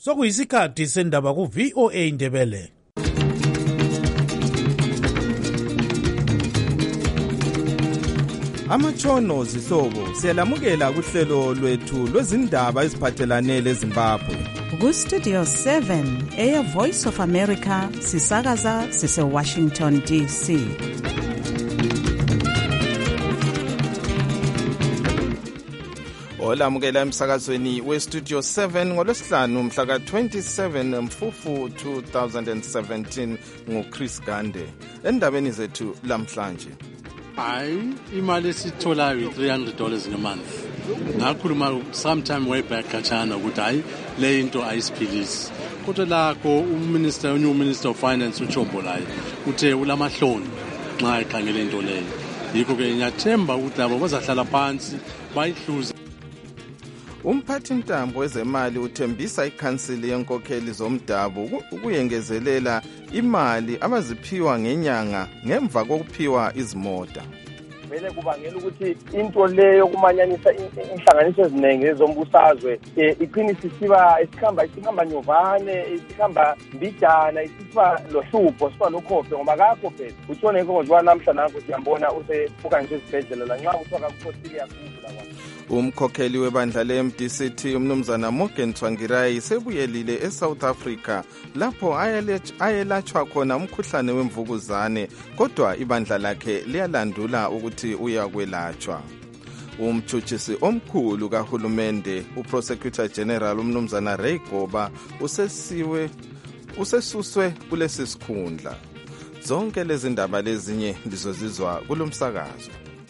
Sokuyisikhathi sendaba ku VOA Indebele. Amatshono zihlobo siyalamukela kuhlelo lwethu lwezindaba eziphathelane leZimbabwe. Ku Studio 7 Air Voice of America sisakaza sise Washington DC. Olamukela emsakazweni we Studio 7 ngolwesihlanu mhla ka 27 Mfufu 2017 nguChris Gande. Endabeni zethu lamhlanje. Hayi, imali esitholayo $300 ngemonth. Ngakhuluma sometime way back kachana ukuthi hayi le into ayisiphilisi. Kodwa lakho new minister of finance uChombolayi uthe ulamahloni nxa ekhangela into leyo. Yikho ke ngiyathemba ukuthi labo bazahlala phansi bayihluze. Umphathintambo wezemali uthembisa ikhansili yenkokheli zomdabu ukuyengezelela imali abaziphiwa ngenyanga ngemva kokuphiwa izimota. Vele kubangela ukuthi into leyo kumanyanisa inhlanganiso eziningi ezombusazwe iqinisa isikhamba nyovane isikhamba mbijana isifa lohlupho sifa lokhophe ngoba kakho phela utshone inkonzo namhla nanku siyambona usefukanje esibhedlela la nxa uthoka kukhosile yakhula kwathi. Umkhokheli webandla le-MDCT umnumzana Morgan Tsvangirai sebuyelile eSouth Africa lapho ayelatshwa khona umkhuhlane wemvukuzane kodwa ibandla lakhe liyalandula ukuthi uyakwelatshwa. Umtshutshisi omkhulu kahulumende uProsecutor General umnumzana Ray Goba usesuswe kulesi sikhundla. Zonke lezi ndaba lezinye lizozizwa kulomsakazo.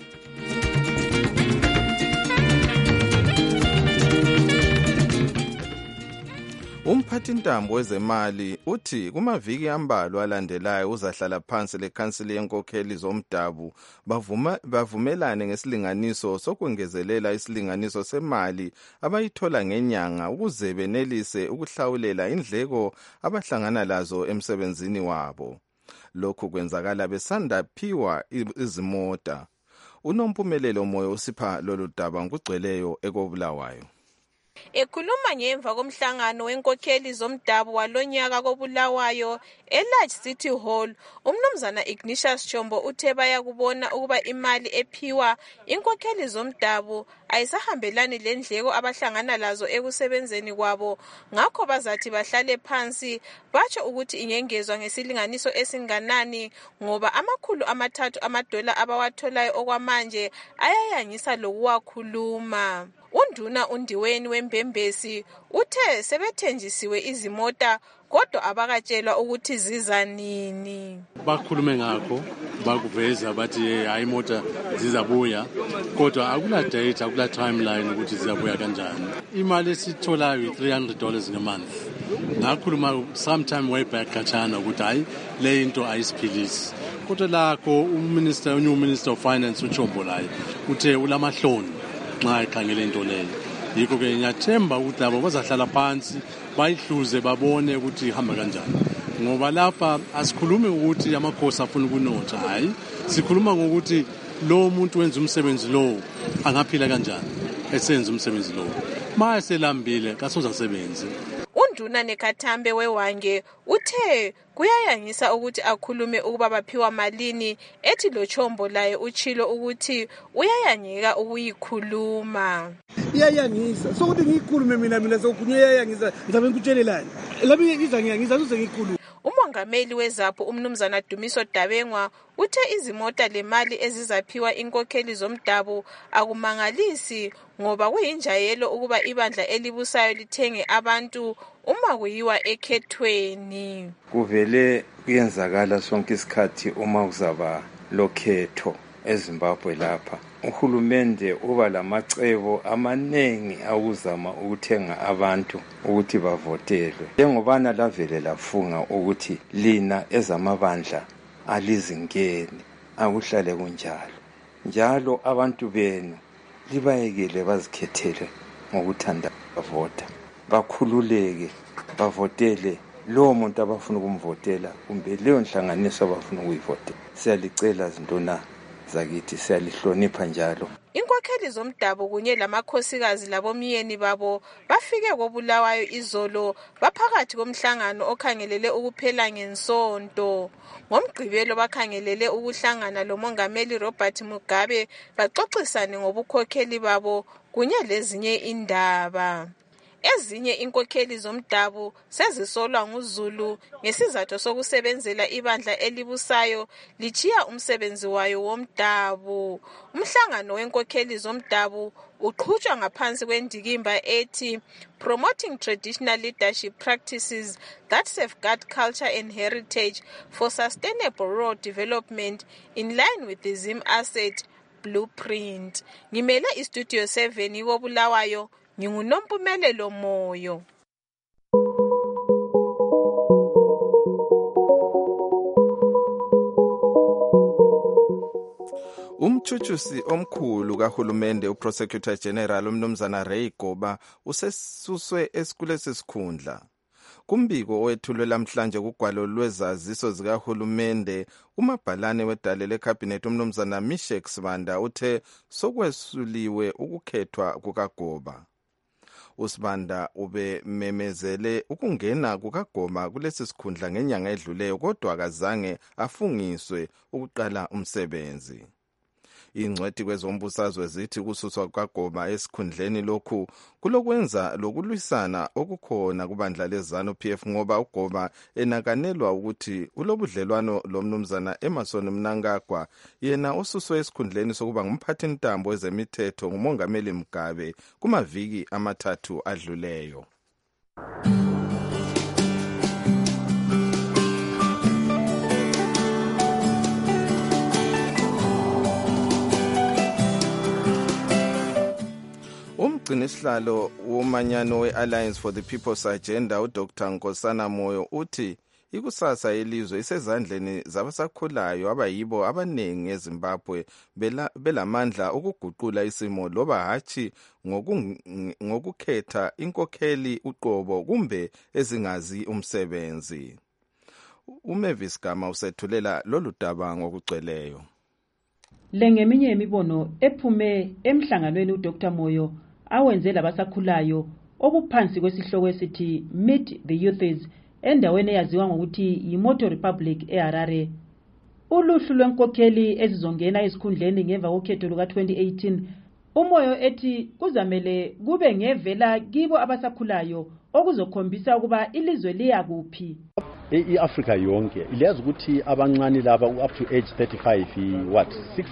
Umphathintambo wezemali uthi kumaviki ambalwa alandelayo uzahlala phansi lekhansili yenkokheli zomdabu bavumelane ngesilinganiso sokwengezelela isilinganiso semali abayithola ngenyanga ukuze benelise ukuhlawulela indleko abahlangana lazo emsebenzini wabo. Lokhu kwenzakala besanda phiwa izimota. Unompumelelo moyo usipha lolu daba ngugcweleyo ekobulawayo. Ekhuluma ngemva komhlangano wenkokheli zomdabu walonyaka kobulawayo eLarge City Hall, umnumzana Ignatius Chombo uthe bayakubona ukuba imali ephiwa inkokheli zomdabu ayisahambelani lendleko abahlangana lazo ekusebenzeni kwabo, ngakho bazathi bahlale phansi batsho ukuthi ingengezwa ngesilinganiso esinganani ngoba $300 abawatholayo okwamanje ayayangisa lokuwakhuluma. Unduna undiweni wembembesi uthe sebethenjisiwe izimota kodwa abakatshelwa ukuthi ziza nini. Bakhulume ngakho bakuveza bathi hayi imota zizabuya kodwa akula date akula timeline ukuthi zizabuya kanjani. Imali esitholayo $300 ngemonth. Ngakhuluma sometime way back kachana ukuthi hayi le into ayisiphilisi. Kodwa lakho new minister of finance uChombolayi uthe ulamahloni nxa ekhangela into leyo. Yikho ke ngiyathemba ukuthi labo bazahlala phansi bayihluze babone ukuthi ihamba kanjani. Ngoba lapha asikhulumi ukuthi amakhosi afuna ukunotha, hayi sikhuluma ngokuthi lo muntu wenza umsebenzi lo angaphila kanjani esenza umsebenzi lo. Manje selambile kasoza kusebenza. Unduna neKhathambe weWange uthe kuyayangisa ukuthi akhulume ukuba baphiwa malini ethi lo Chombolayi uchilo ukuthi uyayangeka ukuyikhuluma. Iyayangisa sokuthi ngiyikhulume mina sokukhulunywa iyayangisa ngizabe ngikutshelelani labi ngizangiyangisa uze ngiyikhulume. Umongameli weZAPHU umnumzana Dumiso Dabengwa uthe izimota lemali ezizaphiwa inkokheli zomdabu akumangalisi ngoba kuyinjayelo ukuba ibandla elibusayo lithenge abantu uma kuyiwa ekhethweni. Kuvele kuyenzakala sonke isikhathi uma kuzaba lokhetho eZimbabwe lapha. Uhulumende uba lamacebo amanengi awuzama ukuthenga abantu ukuthi bavotelwe. Njengobana lavele lafunga ukuthi lina ezamabandla alizingeni akuhlale kunjalo. Njalo abantu benu libayekele bazikhethele ngokuthanda bavota. Bakhululeke bavotele lowo muntu abafuna ukumvotela kumbe leyo nhlanganiso abafuna ukuyivotela. Siyalicela zintona zakithi siyalihlonipha njalo. Inkokheli zomdabu kunye lamakhosikazi labomyeni babo bafike koBulawayo izolo baphakathi komhlangano okhangelele ukuphela ngensonto. Ngomgqibelo bakhangelele ukuhlangana loMongameli Robert Mugabe baxoxisane ngobukhokheli babo kunye lezinye indaba. Ezinye inkokheli zomdabu sezisolwa nguZulu ngesizathu sokusebenzela ibandla elibusayo lichiya umsebenzi wayo womdabu. Umhlangano wenkokheli zomdabu uqhutshwa ngaphansi kwendikimba ethi Promoting Traditional Leadership Practices that Safeguard Culture and Heritage for Sustainable Rural Development in line with the Zim Asset Blueprint. Ngimele iStudio 7 koBulawayo. NginguNompumelelo Moyo. Umchuchusi omkhulu kahulumende uProsecutor General umnumzana Ray Goba usesuswe esikulesi sikhundla. Kumbiko owethulwe lamhlanje kugwalo lwezaziso zikahulumende, umabhalane wedale leCabinet umnumzana Mishek Sibanda uthe sokwesuliwe ukukhethwa kukaGoba. uSibanda ubememezele ukungena kukaGoma kulesi sikhundla ngenyanga edluleyo kodwa akazange afungiswe ukuqala umsebenzi. Ingcwethi kwezombusazwe zithi kususwa kukaGoma esikhundleni lokhu kulokwenza lokulwisana okukhona kubandla lezanu PF ngoba uGoma enakanelwa ukuthi ulobudlelwano lomnumzana Emerson Mnangagwa yena ususwe esikhundleni sokuba ngumphathi ntambo wezemithetho nguMongameli Mugabe kumaviki amathathu adluleyo. Umgcinisihlalo womanyano we-Alliance for the People's Agenda uDr. Nkosana Moyo uthi ikusasa yelizwe isezandleni zabasakhulayo abayibo abanengi eZimbabwe belamandla ukuguqula isimo loba hatshi ngokukhetha inkokheli uqobo kumbe ezingazi umsebenzi. uMavis Gama usethulela lolu daba ngokugcweleyo. Lengeminye imibono ephume emhlanganweni uDr. Moyo awenze labasakhulayo okuphansi kwesihloko esithi Meet the Youths endaweni eyaziwa ngokuthi yiMoto Republic eHarare. Uluhlu lwenkokheli ezizongena esikhundleni ngemva kokhetho luka-2018 uMoyo ethi kuzamele kube ngevela kibo abasakhulayo okuzokhombisa ukuba ilizwe liya kuphi. iAfrica yonke iyazi ukuthi abancane laba up to age 35 what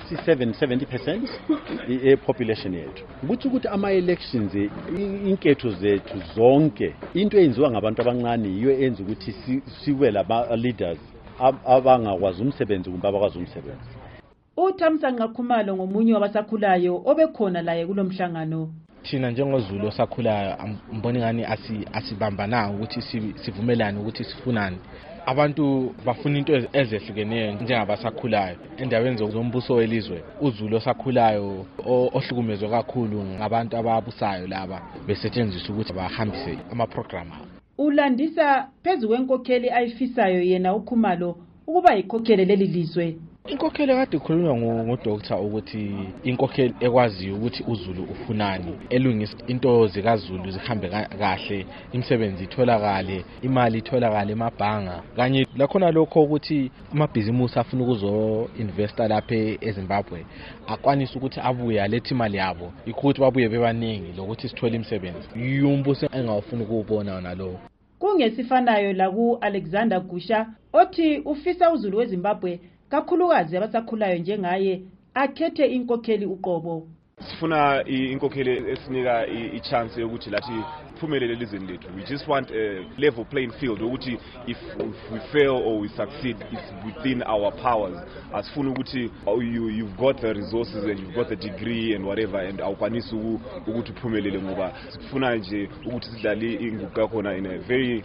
67-70% population yethu ukuthi ama elections inketho zethu zonke into eyenziwa ngabantu abancane yiyo enza ukuthi sibe laba leaders abangakwazi umsebenzi kumbe abakwazi umsebenzi. uThamsanqa Khumalo ngomunye wabasakhulayo obekhona laye kulomhlangano. Thina njengoZulu osakhulayo mbona ngani asibambana ukuthi sivumelane ukuthi sifunani. Abantu bafuna into ezehlukeneyo njengabasakhulayo endaweni zombuso welizwe. uZulu osakhulayo ohlukumezwe kakhulu ngabantu ababusayo laba besetshenziswa ukuthi bahambise ama-program. Ulandisa phezu kwenkokheli ayifisayo yena uKhumalo ukuba yikhokheli leli lizwe. Inkokheli kade ikhulunywa ngoDoctor ukuthi inkokheli ekwaziyo ukuthi uZulu ufunani, elungisa into zikaZulu zihambe kahle, imisebenzi itholakale, imali itholakale emabhanga, kanye lakhona lokho ukuthi amabhizimusi afuna ukuzo investa lapha eZimbabwe akwanisa ukuthi abuye alethe imali yabo, ukuthi babuye bebaningi lokuthi sithole imisebenzi. Yumbuso engawufuna ukubona nalo. Kungesifanayo la ku-Alexander Gusha othi ufisa uZulu weZimbabwe kakhulukazi abasakhulayo njengaye akhethe inkokheli uqobo. Sifuna inkokheli esinika ichance yokuthi lathi phumelele elizweni lethu. We just want a level playing field ukuthi if we fail or we succeed it's within our powers. Asifuna ukuthi you've got the resources and you've got the degree and whatever and awukwanisi ukuthi uphumelele ngoba sifuna nje ukuthi sidlale inguquko khona in a very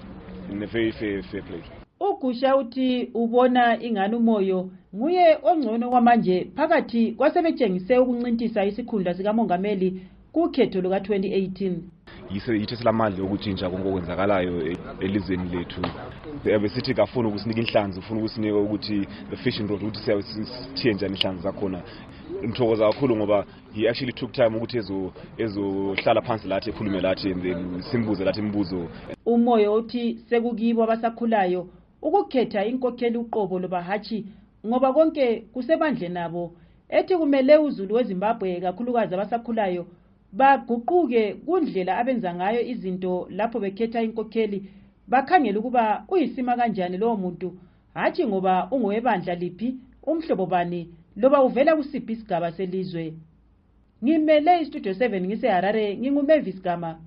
fair play. uGusha uthi ubona ingane uMoyo nguye ongcono kwamanje phakathi kwasebetshengise ukuncintisa isikhundla sikamongameli kukhetho luka-2018. yithi silamandla yokutshintsha konke okwenzakalayo elizweni lethu. Besithi kafuna ukusinika inhlanzi, ufuna ukusinika ukuthi the fishing rod ukuthi sithiye njani inhlanzi zakhona. Ngithokoza kakhulu ngoba he actually took time ukuthi ezohlala phansi lathi ekhulume lathi and then simbuze lathi imibuzo. Umoyo uthi sekukibo abasakhulayo ukukhetha inkokheli uqobo loba hachi ngoba konke kusebandle nabo. Ethi kumele uZulu weZimbabwe kakhulukazi abasakhulayo baguquke kundlela abenza ngayo izinto lapho bekhetha inkokheli, bakhangela ukuba uyisima kanjani lowo muntu, hathi ngoba ungowebandla liphi, umhlobo bani, loba uvela kusiphi isigaba selizwe. Ngimele iStudio 7 ngiseHarare, nginguMavis Gama.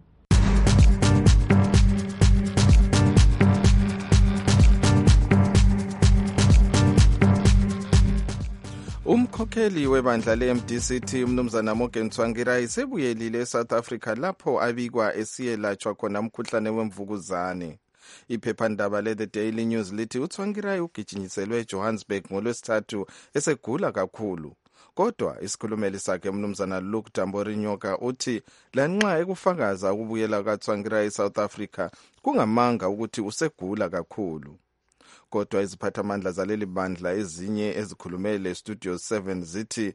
Umkhokheli webandla le-MDCT umnumzana Morgan Tsvangirai sebuyelile eSouth Africa lapho abikwa esiyelatshwa khona umkhuhlane wemvukuzane. Iphephandaba le-The Daily News lithi uTsvangirai ugijinyiselwe eJohannesburg ngoLwesithathu esegula kakhulu. Kodwa isikhulumeli sakhe umnumzana Luke Tamborinyoka uthi lanxa ekufakaza ukubuyela kaTsvangirai eSouth Africa kungamanga ukuthi usegula kakhulu. Kodwa iziphathamandla zaleli bandla ezinye ezikhulumele Studio 7 zithi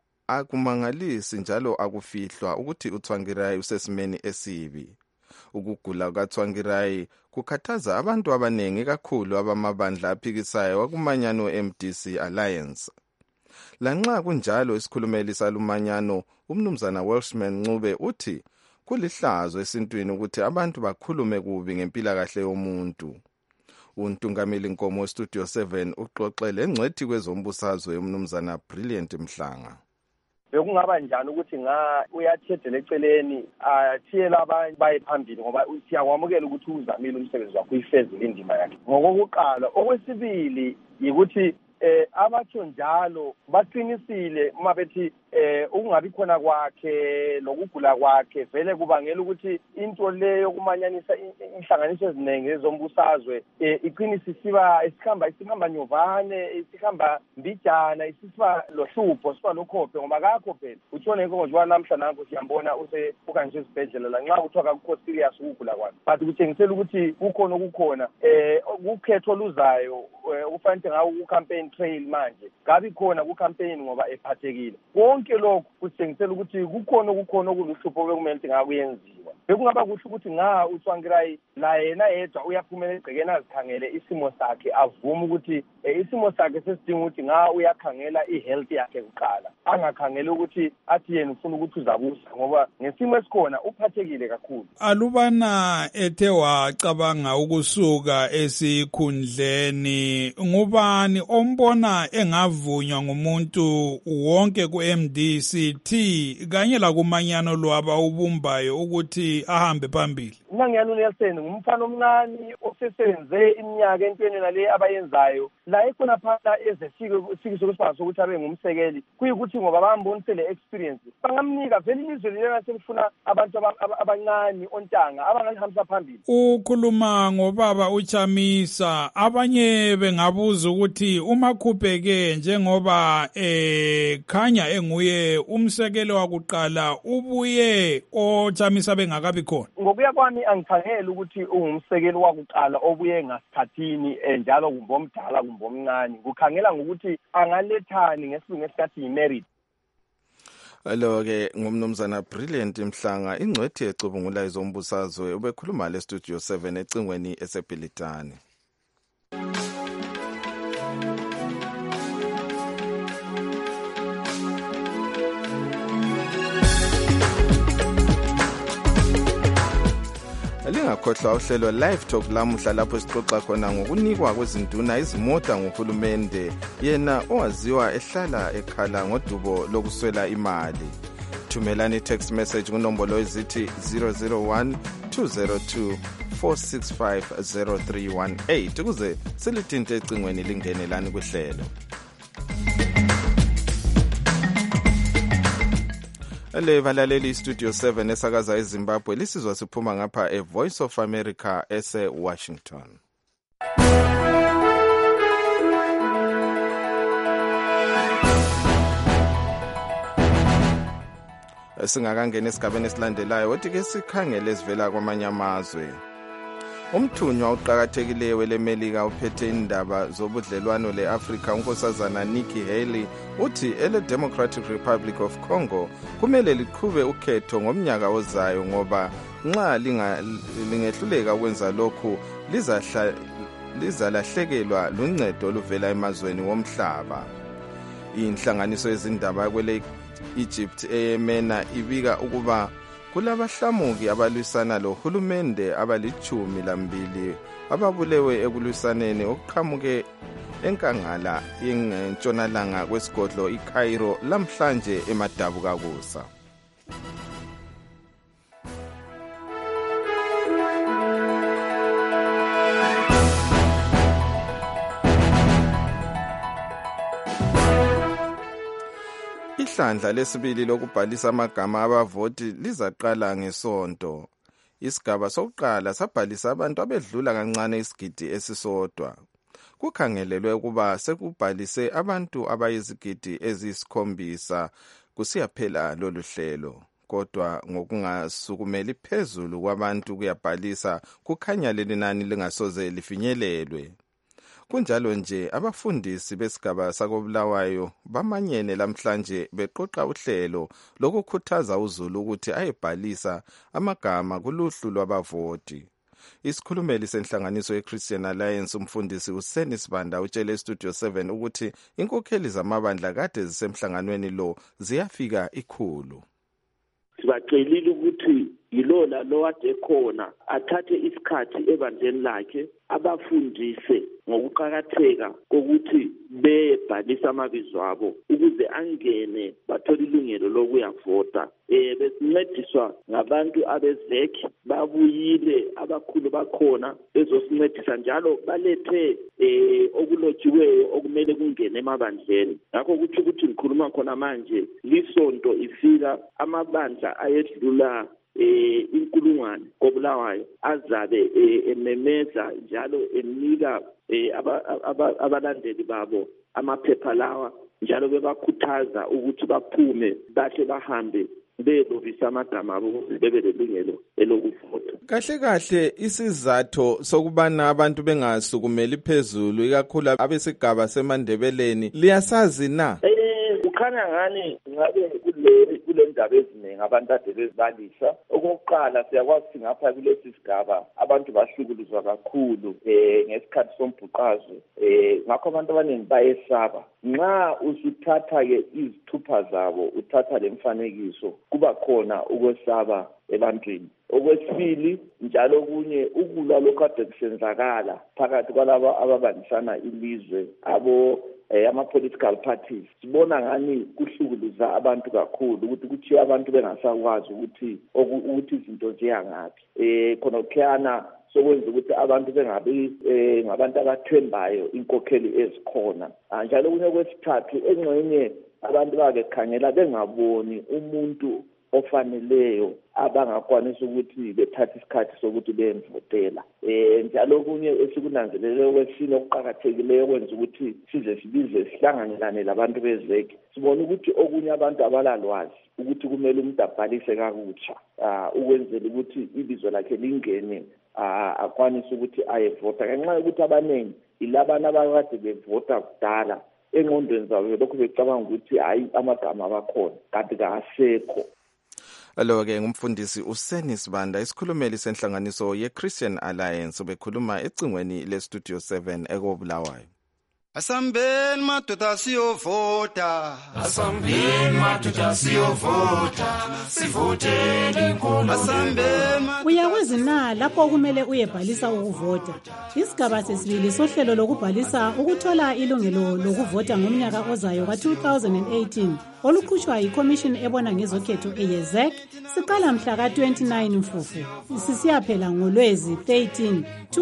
akumangalisi njalo akufihlwa ukuthi uTsvangirai usesimeni esibi. Ukugula kaTsvangirai kukhathaza abantu abaningi kakhulu abamabandla aphikisayo wakumanyano MDC Alliance. Lanxa kunjalo isikhulumeli salumanyano umnumzana Welshman Ncube uthi kulihlazo esintwini ukuthi abantu bakhulume kubi ngempilakahle yomuntu. Untungameli Nkomo Studio 7 uxoxele engcwethi kwezombusazwe umnumzana Brilliant Mhlanga. Bekungaba njani ukuthi uyathedela eceleni athiyela abantu baye phambili ngoba siyakwamukela ukuthi uzamile umsebenzi wakho uyifezile indima yakhe. Ngokokuqala, okwesibili yikuthi abatsho njalo baqinisile uma bethi ukungabi khona kwakhe lokugula kwakhe vele kubangela ukuthi into leyo kumanyanisa inhlanganiso eziningi ezombusazwe iqinisa isikhamba nyovane, isikhamba mbijana, isifa lohlupho, sifa lokhophe ngoba kakho phela utshone njengoba namhla nanko siyambona ukanjwe esibhedlela la nxa kuthiwa kakukho serious ukugula kwakhe, but kutshengisela ukuthi kukhona okukhona ukhetho luzayo kufanele ngawo ku-campaign trail manje ngabi khona ku-campaign ngoba ephathekile. Konke lokhu kutshengisela ukuthi kukhona okuluhlupho bekumele ukuthi ngakuyenziwa. Bekungaba kuhle ukuthi uTsvangirai la yena yedwa uyaphumela egcekeni azikhangele isimo sakhe, avume ukuthi isimo sakhe sesidinga ukuthi uyakhangela i-health yakhe kuqala, angakhangela ukuthi athi yena ufuna ukuthi uzabusa ngoba ngesimo esikhona uphathekile kakhulu. Alubana ethe wacabanga ukusuka esikhundleni, ngubani ombona engavunywa ngumuntu wonke ku-MDCT kanye lakumanyano lwaba ubumbayo ukuthi ahambe phambili? Nangiyanu Nelson ngumfana omncane osesebenze iminyaka entweni nale abayenzayo la ekhona phana ezefike sokusiphaza ukuthi abe ngumsekeli, kuyikuthi ngoba bambonisele experience bangamnika vele ilizwe lena selifuna abantu abancane ontanga abangalihambisa phambili. Ukhuluma ngobaba uChamisa, abanye bengabuza ukuthi uma khupeke njengoba khanya enguye umsekeli wakuqala ubuye oChamisa bengakabi khona. Ngokuya kwami angikhangela ukuthi ungumsekeli wakuqala obuye ngasikhathini njalo kumbomdala kumbomncane, kukhangela ngokuthi angalethani ngesilungu esikathi yimerit. Lo-ke ngumnumzana Brilliant Mhlanga, ingcwethi ecubungula izombusazwe, ubekhuluma leStudio 7 ecingweni esebhilitani. Lingakhohlwa uhlelo Live Talk lamuhla lapho sixoxa khona ngokunikwa kwezinduna izimota nguhulumende, yena owaziwa ehlala ekhala ngodubo lokuswela imali. Thumelani i-text message kunombolo ezithi 001 202 465 0318 ukuze silithinte ecingweni lingenelani kuhlelo. Valaleli Studio 7 esakaza eZimbabwe, lisizwa siphuma ngapha eVoice of America ese-Washington. Singakangena esigabeni esilandelayo wothi ke sikhangele esivela kwamanye amazwe. Umthunywa uqhakathekileyo welemelika uphethe indaba zobudlelwano leAfrika unkosazana Nikki Haley uthi ele Democratic Republic of Congo kumele liqhube ukhetho ngomnyaka ozayo ngoba nxa lingehluleka ukwenza lokhu lizalahlekelwa luncedo oluvela emazweni womhlaba. Inhlanganiso yezindaba kwele Egypt eyemena ibika ukuba kulabahlamuki abalwisana lohulumende abali-12 ababulewe ekulwisaneni okuqhamuke enkangala yentshonalanga kwesigodlo iCairo lamhlanje emadabukakusa. Ihlandla lesibili lokubhalisa amagama abavoti lizaqala ngeSonto. Isigaba sokuqala sabhalisa abantu abedlula kancane isigidi esisodwa. Kukhangelelwe ukuba sekubhalise abantu abayizigidi eziyisi-7 kusiyaphela lolu hlelo. Kodwa ngokungasukumeli phezulu kwabantu kuyabhalisa kukhanya leli nani lingasoze lifinyelelwe. Kunjalo nje abafundisi besigaba sakoBulawayo bamanyene lamhlanje beqoqa uhlelo lokukhuthaza uZulu ukuthi ayebhalisa amagama kuluhlu lwabavoti. Isikhulumeli senhlanganiso yeChristian Alliance umfundisi uSeni Sibanda utshele eStudio 7 ukuthi inkokheli zamabandla kade zisemhlanganweni lo ziyafika 100. Sibacelile ukuthi yilola lo ade khona athathe isikhathi ebandleni lakhe abafundise ngokuqhakatheka kokuthi bebhalisa amabizo abo ukuze angene bathole ilungelo lokuyavota. Besincediswa ngabantu abezeki babuyile abakhulu bakhona bezosincedisa njalo balethe okulotshiweyo okumele kungene emabandleni. Ngakho kuthi ngikhuluma khona manje lisonto ifika amabandla ayedlula inkulungwane koBulawayo azabe ememeza njalo enika abalandeli babo amaphepha lawa njalo bebakhuthaza ukuthi baphume bahle bahambe belovisa amagama abo ukuthi bebe lelungelo elokuvota. Kahle isizathu sokubana abantu bengasukumeli phezulu ikakhulu abesigaba seMandebeleni liyasazi na? Kukhanya ngani ngabe kule ndaba eziningi abantu ade bezibalisa. Okokuqala siyakwazi ngapha kulesi sigaba abantu bahlukuluzwa kakhulu ngesikhathi sombhuqazwe. Ngakho abantu abaningi bayesaba. Nxa usuthatha ke izithupha zabo uthatha lemfanekiso kuba khona ukwesaba ebantwini. Okwesibili njalo kunye ukulwa lokho ade kusenzakala phakathi kwalabo ababandisana ilizwe ama-political parties. Sibona ngani kuhlukuluza abantu kakhulu ukuthi kuthiwa abantu bengasakwazi ukuthi izinto ziyangaphi. Khona kukhiyana sokwenza ukuthi abantu bengabi ngabantu abathembayo inkokheli ezikhona. Njalo kunye kwesithathu engxenye abantu bakekhangela bengaboni umuntu ofaneleyo abangakwanisa ukuthi bethathe isikhathi sokuthi bemvotela. Njalo kunye esikunanzeleleyo kwesine okuqhakathekileyo kwenza ukuthi size sibize sihlanganelane labantu bezeki. Sibona ukuthi okunye abantu abalalwazi ukuthi kumele umuntu abhalise kakutsha ukwenzela ukuthi ibizo lakhe lingene akwanise ukuthi ayevota. Ngenxa yokuthi abaningi ilabana abakade bevota kudala engqondweni zabo lokho becabanga ukuthi hayi amagama abakhona kanti kasekho. Alo-ke ngumfundisi uSeni Sibanda isikhulumeli senhlanganiso yeChristian Alliance bekhuluma ecingweni leStudio 7 ekoBulawayo. Asambeni madoda siyovota. Asambeni madoda siyovota. Sivoteni inkulumo. Asambeni. Uyakwazi na lapho kumele uyebhalisa ukuvota. Isigaba sesibili sohlelo lokubhalisa ukuthola ilungelo lokuvota ngomnyaka ozayo ka-2018 oluqhutshwa yiCommission ebona ngezokhetho eYezek siqala mhla ka-29 Mfufu sisiyaphela ngoLwezi 13,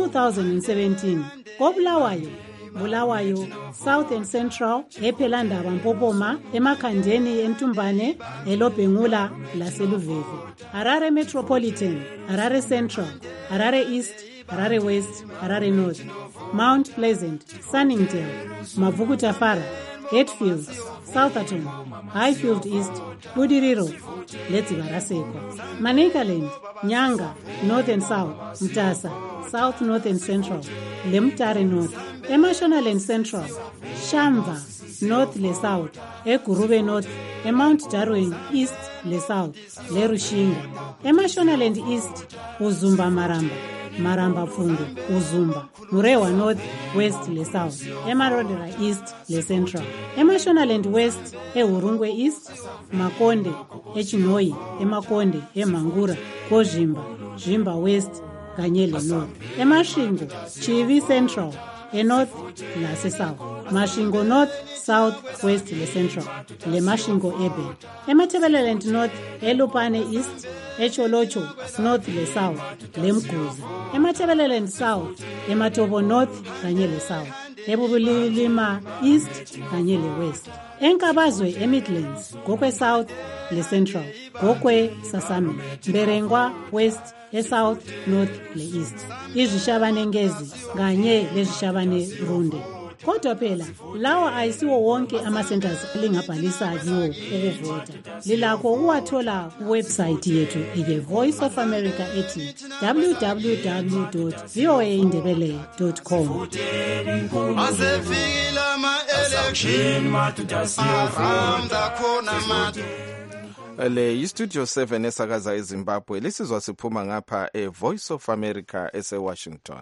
2017 koBulawayo, Bulawayo, South and Central, ePhelandaba Mpopoma, eMakhandeni eNtumbane, eLobhengula laseLuveve. Harare Metropolitan, Harare Central, Harare East, Harare West, Harare North, Mount Pleasant, Sunningdale, Mavuku Tafara, Hatfield, Southerton, Highfield East, Budiriro, Ledzivaraseko, Manicaland, Nyanga, North and South, Mtasa, South, North and Central, Lemtare North, Emashonaland Central, Shamba, North le South, Egurube North, Mount Darwin East le South, le Rushinga, Emashonaland East, Uzumba Maramba, Maramba Fundu, Uzumba, Murewa North, West le South, Emarodera East le Central, Emashonaland West, Urungwe East, Makonde, Echinoi, Emakonde, Emangura, Kozhimba, Jimba West, Kanyele North, Emashingo, Chivi Central, North lase South, Mashingo North, South, West le Central, le Mashingo Urban, Emathebeleland North, Elupane East, Echolocho North le South, le Mguzi, Emathebeleland South, Ematobo North kanye le South, Ebubulilima East kanye le West, Enkabazwe eMidlands, Gokwe South le Central, Gokwe Sasami, Mberengwa West South, North le East, izishabane ngezi kanye lezishabane runde. Kodwa phela lawa ayisiwo wonke ama-centers lingabhalisa kiwo ukuvota. Lilakho ukuwathola kuwebsite yethu ye-Voice of America ethi www.voaindebele.com. Asefikile ama-election ahamba khona matu. Le iStudio 7 esakaza eZimbabwe lisizwa siphuma ngapha eVoice of America eseWashington.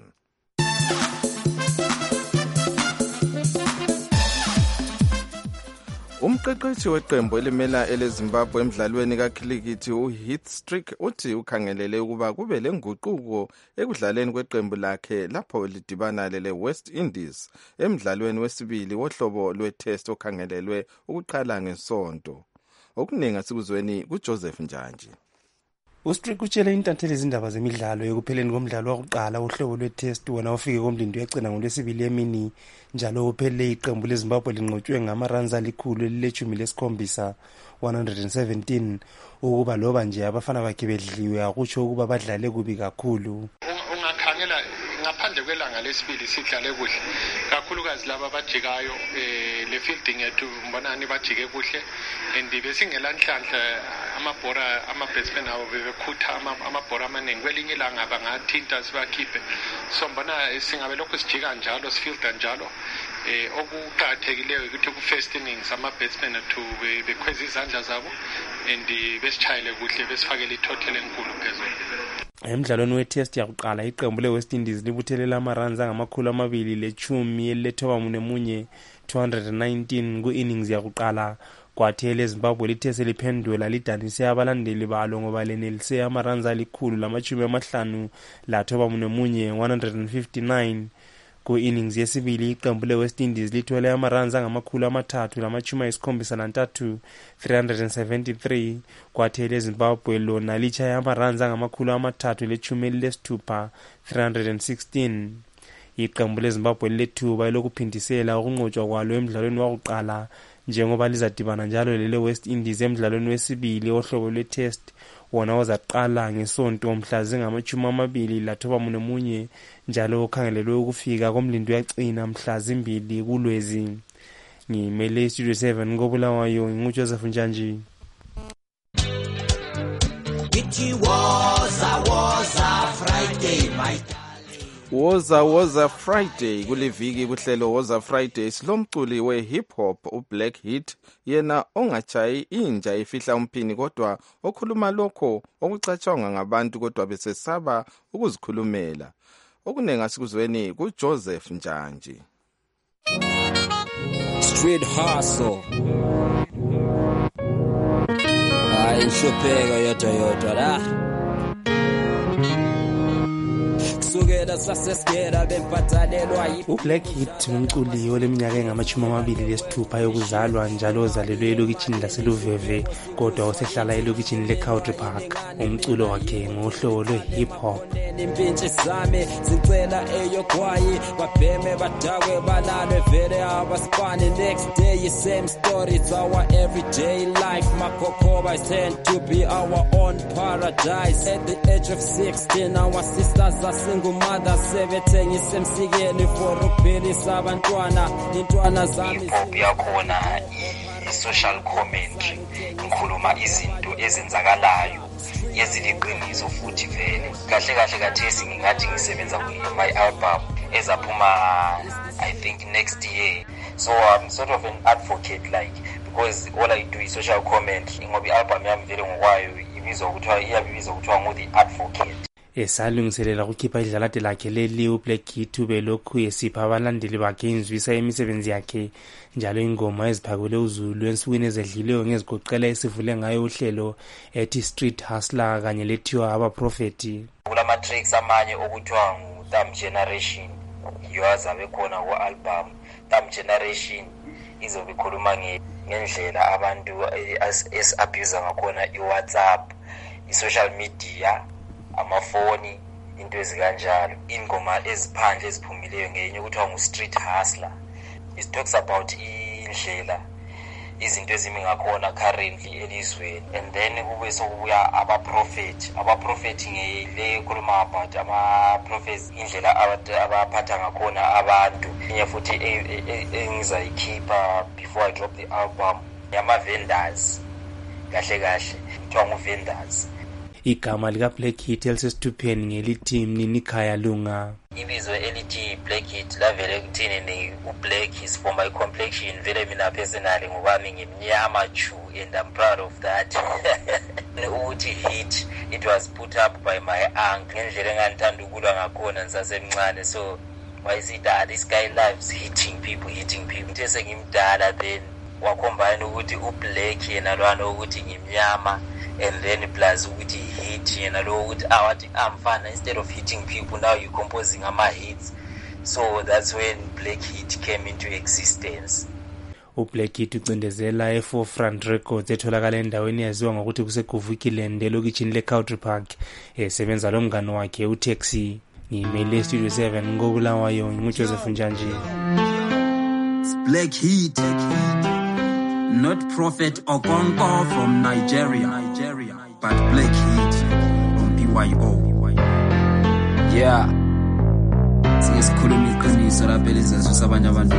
Umqeqeshi weqembu elimela eleZimbabwe emidlalweni kakhilikithi uHeath Strick uthi ukhangelele ukuba kube lenguquko ekudlaleni kweqembu lakhe lapho lidibana leWest Indies emidlalweni wesibili wohlobo lwetest okhangelelwe ukuqala ngeSonto. Okuningi asikuzweni kuJoseph Njanji. uStrick utshele intatheli izindaba zemidlalo ekupheleni komdlalo wokuqala uhlobo lwetest wona ufike komlindo yegcina ngolwesibili emini njalo uphele iqembu leZimbabwe linqotshwe ngamaruns alikhulu elilechumi lesikhombisa 117 ukuba loba nje abafana bakhe bedliwe akutsho ukuba badlale kubi kakhulu. Ungakhangela ngaphandle kwelanga lesibili sidlale kuhle kakhulukazi laba abajikayo le fielding yethu mbonani bajike kuhle and besingelanhlanhla amabhora ama-batsmen abo bebekhutha amabhora amaningi kwelinye ilanga bangathinta sibakhiphe so mbona singabe lokhu sijika njalo sifielda njalo okuqakathekileyo ukuthi ku-first innings ama-batsmen ethu bekhweza izandla zabo and besitshayele kuhle besifakele itotal enkulu phezulu. Emidlalweni wetest yakuqala iqembu leWest Indies libuthelela amaruns angama210 elithoba munye 219 ku-innings yakuqala. Kwathi eleZimbabwe lithe seliphendula lidanise abalandeli balo ngoba lenelise amaruns alikhulu lama-50 lathoba munye 159 ku-innings yesibili. Iqembu leWest Indies lithole amaruns angama373 373 kwathi eleZimbabwe lona litshaya amaruns angama316 316. Iqembu leZimbabwe lilethuba lokuphindisela ukunqotshwa kwalo emidlalweni wakuqala njengoba lizadibana njalo leWest Indies emidlalweni wesibili ohlobo lwetest wona ozaqala ngeSonto mhla zingama-20 lathoba munye njalo ukhangelelwe ukufika komlindo yagcina mhla 2 kuLwezi. Ngimele iStudio 7 koBulawayo nguJoseph Njanji. It was a Friday my Woza Friday kuliviki kuhlelo Woza Friday silomculi we-hip hop uBlack Hit yena ongachayi inja ifihla umphini kodwa okhuluma lokho okucatshangwa ngabantu kodwa besesaba ukuzikhulumela. Okunenga sikuzweni kuJoseph Njanji. Street hustle ayishopeka yodwa la uBlack Hit umculi oleminyaka engama-26 yokuzalwa njalo ozalelwe elokitshini laseLuveve kodwa osehlala elokitshini leCountry Park. Umculo wakhe ngohlobo lwe-hip hop. Impintshi zami zicela eyogwayi babheme badakwe balalwe vele abaspani next day same story it's our everyday life Makokoba is tend to be our own paradise at the age of 16 our sisters are single singumother sebethengisa emsikeni for ukuphilisa abantwana intwana zami pop yakhona i-social commentary ngikhuluma izinto ezenzakalayo eziliqiniso futhi vele kahle kahle kathesi ngingathi ngisebenza my album ezaphuma I think next year. So I'm sort of an advocate like because all I do is social comment ngoba i-album yami vele ngokwayo ibizwa kuthiwa ngu-The Advocate. Esalungiselela ukukhipha idlalade lakhe leli uBlack Kid ube lokhu esipha abalandeli bakhe inzwisa imisebenzi yakhe njalo ingoma eziphakule uZulu ensukwini ezedlileyo ngezigoqela esivule ngayo uhlelo ethi Street Hustler kanye lethiwa abaprofeti. Kulama tracks amanye okuthiwa ngu-Thumb Generation yozabe khona ku-album. Thumb Generation izobe ikhuluma ngendlela abantu esi-abuse ngakhona i-WhatsApp, i-social media, amafoni, into ezikanjalo. Ingoma eziphandle eziphumileyo ngenye ukuthiwa ngu-Street Hustler. It talks about indlela izinto ezimi ngakhona currently elizweni, and then kube sokubuya abaprofeti ngele khuluma about ama-prophets indlela abaphatha ngakhona abantu. Inye futhi engizayikhipha before I drop the album yama-vendors kahle kahle kuthiwa ngu-vendors. Igama likaBlack Kid elisesithupheni ngelithi Mninikhaya Lunga. Ibizo elithi Black Kid lavele kuthini ni uBlack is for my complexion vele mina personally ngobami ngimnyama chu and I'm proud of that. Uthi hit it was put up by my uncle ngendlela engandithanda ukulwa ngakhona ngisasemncane, so why is it that this guy loves hitting people. Nje sengimdala then wacombine ukuthi uBlack yena lwana ukuthi ngimnyama and then plus ukuthi hit yena lo ukuthi awathi amfana instead of hitting people now you composing ama-hits, so that's when Black Hit came into existence. uBlack Kid ucindezela e-Forefront Records etholakala endaweni yaziwa ngokuthi kuseGuvukiland elokitshini le-Country Park esebenza lo mngane wakhe uTaxi. Ngimele Studio 7 ngobulawayo nguJoseph Njanji. Black Hit, not Prophet Okonkwo from Nigeria, but Black Hit from BYO. Yeah, singesikhuluma iqiniso lapha elizazwisa abanye abantu.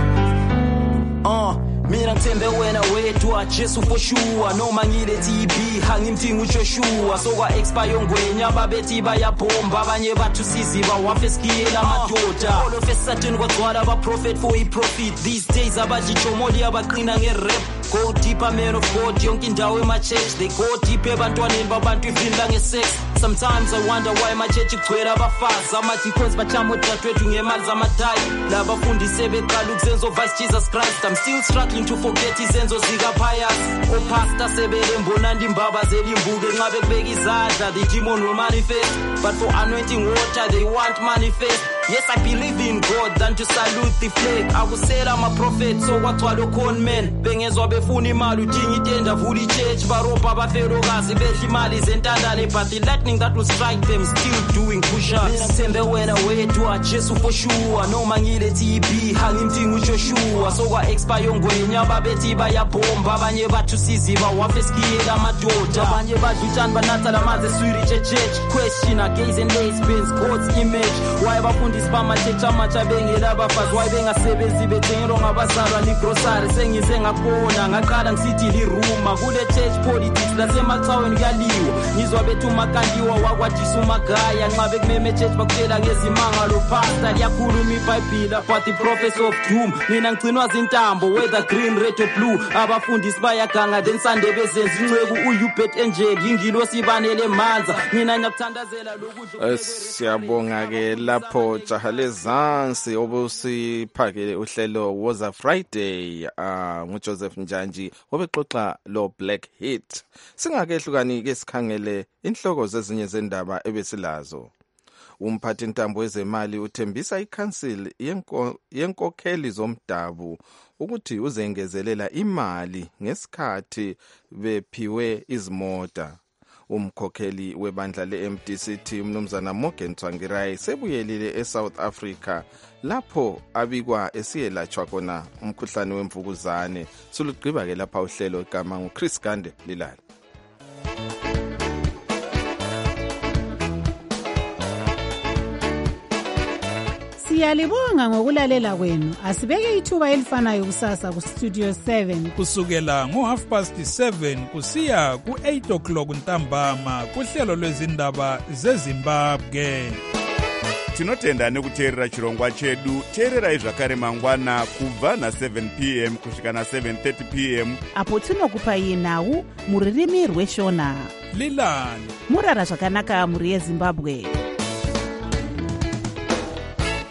Mina ngithembe wena wedwa Jesu for sure, noma ngile TB hangimthinga uJoshua sokwa expire ngwenya ababethi bayabhomba abanye bathu siziba wafeskiyela amadoda all of a sudden kwagcwala abaprofet for i-profit these days abajijomoli abaqina nge-rap go deeper man of God yonke indawo ema-church they go deep ebantwaneni babantu ivinla nge-sex. Sometimes I wonder why my church igcwele abafazi ama-deacons bachama odadewethu ngemali zamadayi labafundise beqala ukuzenza vice Jesus Christ. I'm still struggling to forget izenzo zikaphayas opasta sebele mbonandi imbabazela imbuko enqabe kubeka izandla the demon will manifest, but for anointing water they want manifest. Yes, I believe in God than to salute the flag. Akusela ama-prophet so kwagcwala con men bengezwa befuna imali udinga itenda vula i-church baropa abafelokazi bedla imali zentandane, but the lightning that will strike them still doing push-ups. Mina ngithembe wena wedwa Jesu for sure, noma ngile TB hangimthinga uJoshua sokwa expire ngwenya ababethi bayabhomba abanye bathu siziba wafeskiyela amadoda abanye badla utshani banatha lamanzi eswiritshe church. Question against and lesbians God's image why abafundisi bamachechi amatsha bengela abafazi why bengasebenzi bethengelwa ngabazalwa ligrosari sengize ngakubona ngaqala ngisithi liruma kule church politics lasemacaweni kuyaliwa ngizwa bethu umakandiwa wakwadisa umagaya nxa bekumeme church bakutshela ngezimangalo pastor liyakhuluma ibhayibhili but the prophets of doom. Mina ngigcinwa zintambo whether green red or blue abafundisi bayaganga then sande bezenza incweku uyubet angel yingilosi ibanele manza mina ngiyakuthandazela lokudla. Siyabonga ke lapho jaha lezansi obusiphakele uhlelo Woza Friday nguJoseph Njanji obexoxa lo Black Hit. Singakehlukani ke sikhangele inhloko zezinye zendaba ebesilazo. Umphathi intambo wezemali uthembisa iCouncil yenkokheli zomdabu ukuthi uzengezelela imali ngesikhathi bephiwe izimota. Umkhokheli webandla le-MDCT umnumzana Morgan Tsvangirai sebuyelile eSouth Africa lapho abikwa esiyelatshwa khona umkhuhlane wemvukuzane. Sulugqiba ke lapha uhlelo igama nguChris Gande Lilala. Siyalibonga ngokulalela kwenu. Asibeke ithuba elifanayo kusasa ku Studio 7 kusukela ngo7:30 kusiya ku8 o'clock ntambama kuhlelo lwezindaba zeZimbabwe. Tinotenda nekuteerera chirongwa chedu. Teererai zvakare mangwana kubva na7 p.m. kusvika na7:30 p.m. apo tinokupai nhau muririmi rweshona. Lilani murara zvakanaka muri yeZimbabwe.